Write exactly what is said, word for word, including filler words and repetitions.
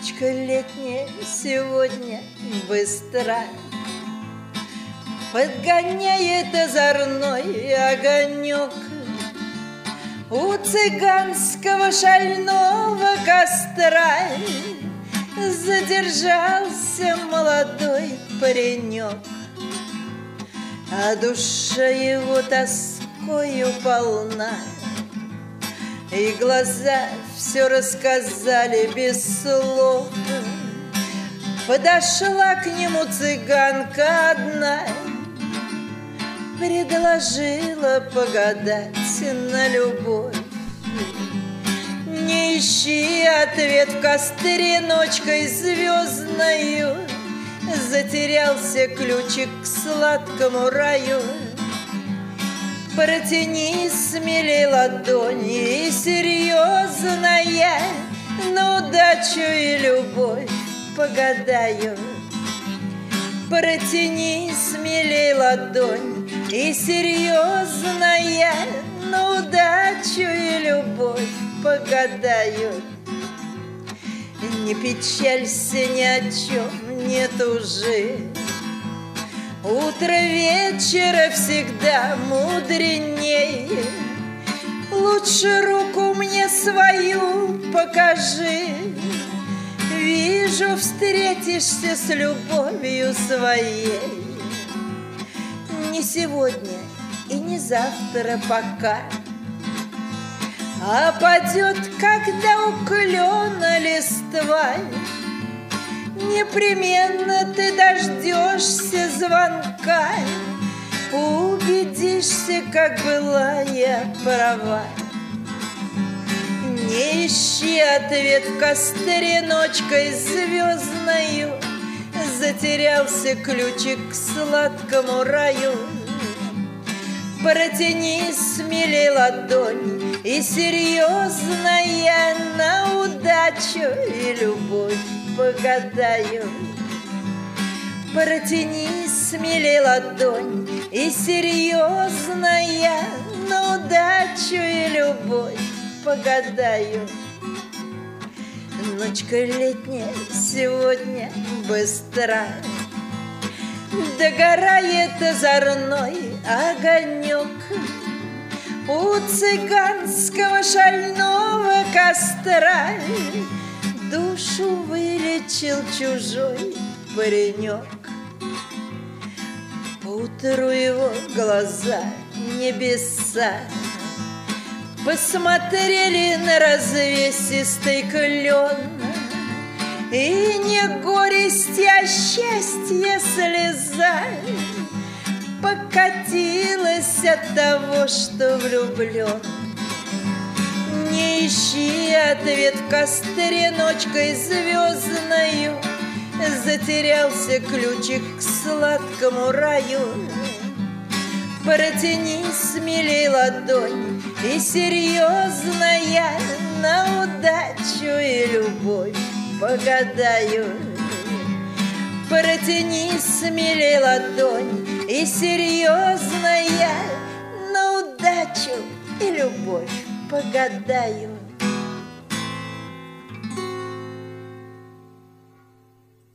Ночка летняя сегодня быстро подгоняет озорной огонек. У цыганского шального костра задержался молодой паренек, а душа его тоскою полна, и глаза все рассказали без слов. Подошла к нему цыганка одна, предложила погадать на любовь. Не ищи ответ в костре ночкой звездною, затерялся ключик к сладкому раю. Протяни смелей ладони, и серьезная, на удачу и любовь погадаю. Протяни смелей ладонь, и серьезная, на удачу и любовь погадаю. Не печалься ни о чем, не тужи, утро вечера всегда мудренее. Лучше руку мне свою покажи, вижу, встретишься с любовью своей. Не сегодня и не завтра пока, а падет, когда у клена листва. Непременно ты дождешься звонка, убедишься, как была я права. Не ищи ответ в костре ночкой звездною, затерялся ключик к сладкому раю. Протяни смелей ладонь, и серьезная, на удачу и любовь погадаю. Протяни смелей ладонь, и серьезная, на удачу и любовь погадаю. Ночка летняя сегодня быстро догорает озорной огонек. У цыганского шального костра душу вылечил чужой паренек. Поутру его глаза небеса посмотрели на развесистый клен, и не горести, а счастье слеза покатилась от того, что влюблен. Не ищи ответ в костре ночкой звездною, затерялся ключик к сладкому раю. Протяни смелей ладонь, и серьезная, на удачу и любовь погадаю. Протяни смелей ладонь, и серьезная, на удачу и любовь погадаю.